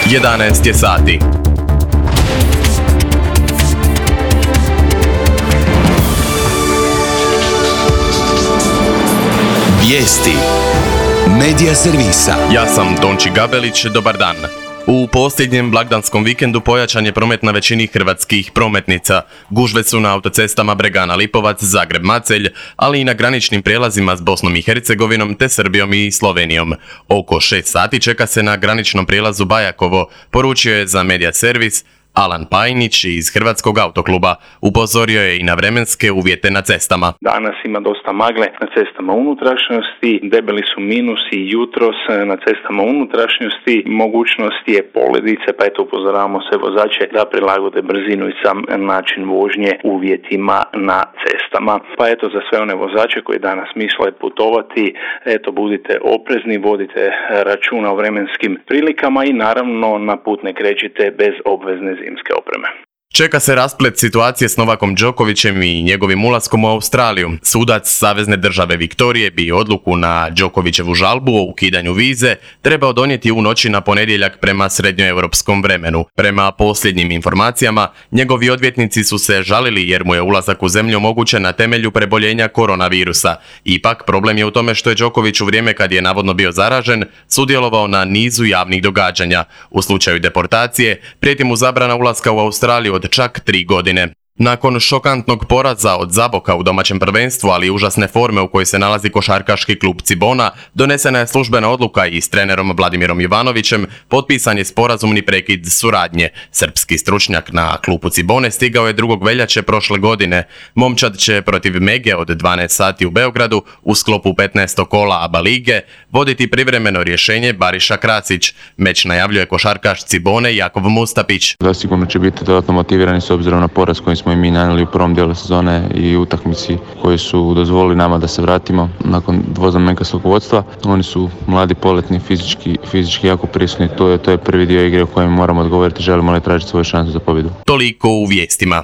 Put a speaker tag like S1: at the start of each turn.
S1: 11 je sati.
S2: Vijesti Medija servisa.
S1: Ja sam Tonči Gabelić, dobar dan. U posljednjem blagdanskom vikendu pojačan je promet na većini hrvatskih prometnica. Gužve su na autocestama Bregana-Lipovac, Zagreb-Macelj, ali i na graničnim prijelazima s Bosnom i Hercegovinom te Srbijom i Slovenijom. Oko 6 sati čeka se na graničnom prijelazu Bajakovo, poručio je za Medija servis Alan Pajnić iz Hrvatskog autokluba. Upozorio je i na vremenske uvjete na cestama.
S3: Danas ima dosta magle na cestama unutrašnjosti, debeli su minusi jutros na cestama unutrašnjosti, mogućnost je poledice, pa eto upozoravamo sve vozače da prilagode brzinu i sam način vožnje uvjetima na cestama. Pa eto za sve one vozače koji danas misle putovati, eto budite oprezni, vodite računa o vremenskim prilikama i naravno na put ne krećite bez obvezne zimske opreme.
S1: Čeka se rasplet situacije s Novakom Đokovićem i njegovim ulaskom u Australiju. Sudac Savezne države Viktorije bi odluku na Đokovićevu žalbu o ukidanju vize trebao donijeti u noći na ponedjeljak prema srednjoeuropskom vremenu. Prema posljednjim informacijama, njegovi odvjetnici su se žalili jer mu je ulazak u zemlju omogućen na temelju preboljenja koronavirusa. Ipak, problem je u tome što je Đoković u vrijeme kad je navodno bio zaražen, sudjelovao na nizu javnih događanja. U slučaju deportacije, prijeti mu zabrana ulaska u Australiju od čak 3 godine. Nakon šokantnog poraza od Zaboka u domaćem prvenstvu, ali i užasne forme u kojoj se nalazi košarkaški klub Cibona, donesena je službena odluka i s trenerom Vladimirom Jovanovićem potpisan je sporazumni prekid suradnje. Srpski stručnjak na klubu Cibone stigao je 2. veljače prošle godine. Momčad će protiv Mege od 12 sati u Beogradu u sklopu 15. kola ABA lige voditi privremeno rješenje Bariša Krasić. Meč najavljuje košarkaš Cibone Jakov Mustapić.
S4: Zasigurno će biti dodatno motivirani s obzirom na poraz koji smo i mi nanijeli u prvom dijelu sezone i utakmici koji su dozvolili nama da se vratimo nakon dvoznamenkastog vodstva. Oni su mladi, poletni, fizički jako prisutni. To je prvi dio igre u kojem moramo odgovoriti želimo li tražiti svoju šansu za pobjedu.
S1: Toliko u vijestima.